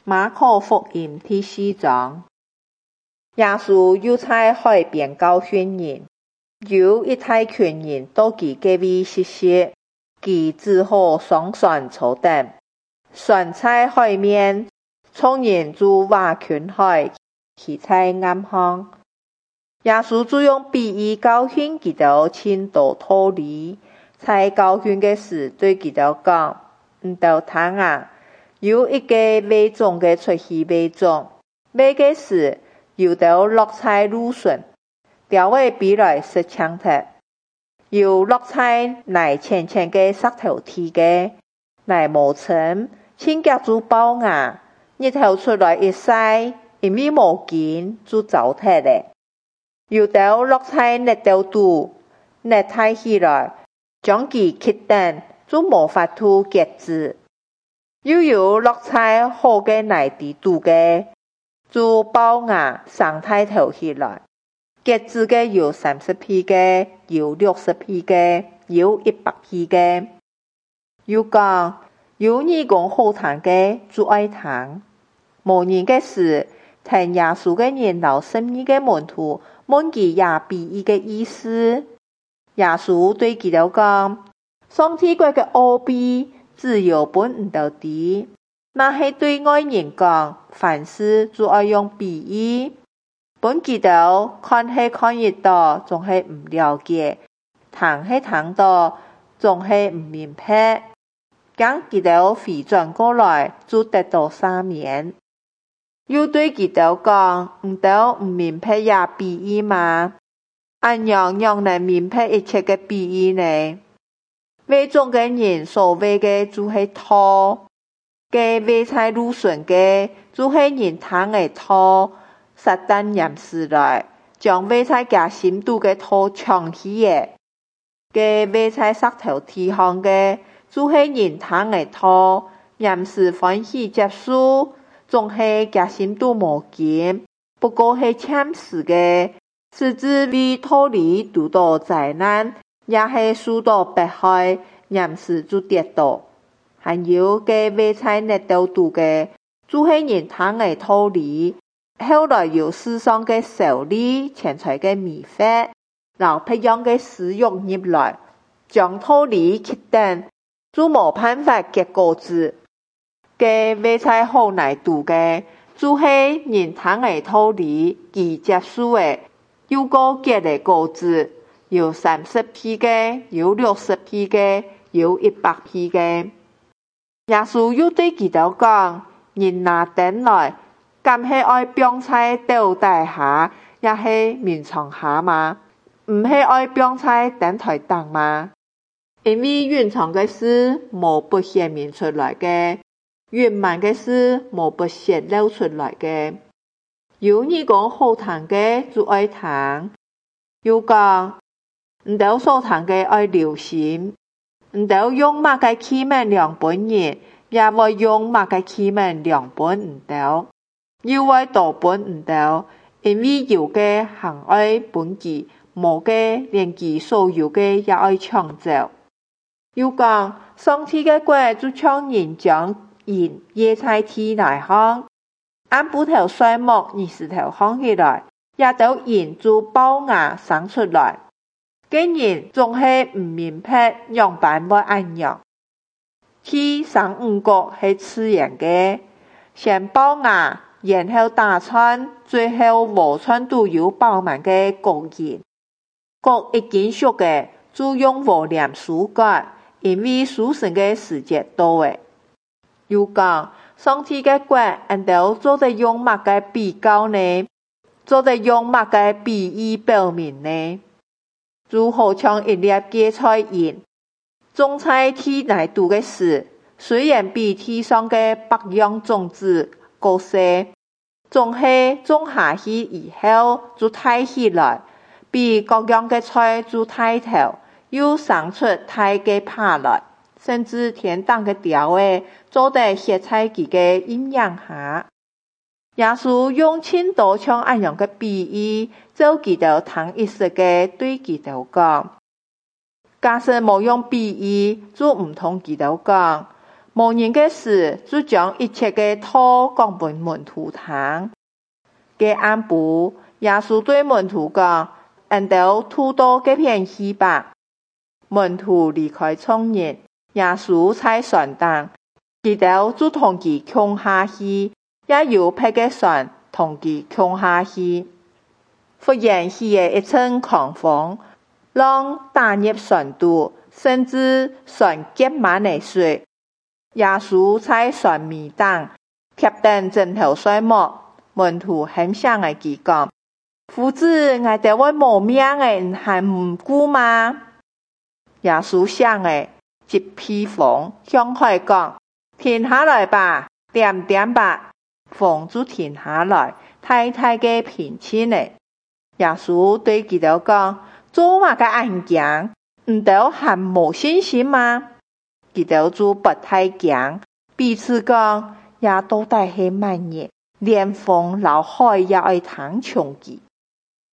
马可福音第4章，耶稣又在海边教训人，有一大群人到其隔壁歇息，其只好上船坐等。船在海面，众人就划群海，骑在岸上。耶稣就用比喻教训他们很多道理，在教训的时对他们讲：唔要贪啊！有一个买种的出去买种，买的时有的落在路上，掉尾比来是枪头，有落在乃浅浅的石头地的，乃无尘，轻脚就爆牙，日头出来一晒，因为无见就糟蹋了。有的落在泥土度，泥太起来，将其吸等，就无法度结籽。又有落在好的泥地度的，就爆芽生太头起来。结籽的有30批的，有60批的，有100批的。又讲有义工好谈的，就爱谈。无人的事，听耶稣的人老12个门徒问其也比喻的意思。耶稣对他们讲：上天国的奥秘只有本唔到底，那是对外人讲，凡事就要用比喻。本他们看是看得到，仲是唔了解；谈是谈到，仲是唔明白。将他们回转过来，就得到赦免。又对他们讲：唔到唔明白也比喻嘛？按样让人明白一切的比喻呢？买种的人所谓的就是土，嘅买在路上嘅就是人摊的土，撒旦淹死来，将买在家心度的土抢起嘅；嘅買在石頭地上嘅就是人攤的土，淹死歡喜接受，仲係家心度無見，不過係참死嘅，是指為脫離獨到災難。也是受到迫害，淹死就跌倒。還有嘅買在泥土度嘅，就是人攤的道理。後來有世上嘅受理、錢財嘅迷惑，然後培養嘅私欲入來，將道理吸等，就冇辦法結果子。嘅買在好泥度嘅，就是人攤的道理，其接受嘅，有個結的果子。有30批的，有60批的，有100批的。耶穌又對他們講：人拿燈來，敢是愛放在斗底下，也是眠床下嗎？唔是愛放在燈台頂嗎？因為隱藏的事無不顯明出來的，隱瞞的事無不顯露出來的。有義工好談的就愛談，又講。唔到所談嘅愛留心，唔到用乜嘅器皿量本人，也會用乜嘅器皿量本唔到，又會多本唔到，因為有嘅行愛本己，無嘅連其所有嘅也愛搶走。又講上天嘅國就像人將鹽掖在地內行，按布頭甩木20頭行起來，也到鹽就爆芽生出來。嘅人仲係唔明白樣辦要按樣，去生五穀係自然嘅，先爆芽，然後打穿，最後無穿都有飽滿嘅穀仁。穀一經熟嘅，就用和鹽疏割，因為收成嘅時節到嘅。又講上天嘅國，按到做得用乜嘅比較呢？做得用乜嘅比喻表明呢？就好像一粒芥菜葉，種在地內度的時，雖然比地上的百樣種子高些，總係種下去以後就大起來，比各樣的菜就大頭，又生出大嘅芽來，甚至天當的鳥兒做得歇在其嘅陰陽下。耶穌用很多像這樣的比喻，做他們談意思嘅對他們講。假使冇用比喻，就唔同他們講， 无人嘅事，就将一切嘅土讲俾门徒听。嘅暗晡，耶稣对门徒讲：按到土多嘅片去吧。门徒离开创人，耶稣在船上，佢哋就同佢共下去，也有别嘅船同佢共下去。忽然起嘅一阵狂风，浪打入船肚，甚至船结满嘅水。耶稣在船尾等，贴定枕头睡梦。门徒很想嘅佢讲：夫子，我哋會冇命嘅，還唔顧嗎？耶穌想嘅，接披風向海講：停下來吧，點點吧。風就停下來，太太嘅平靜嘅。耶穌對佢哋講：做乜嘅安靜？唔都還冇信心嗎？佢哋就不太驚，彼此講：也到底係乜嘢？連風流海也愛聽從佢。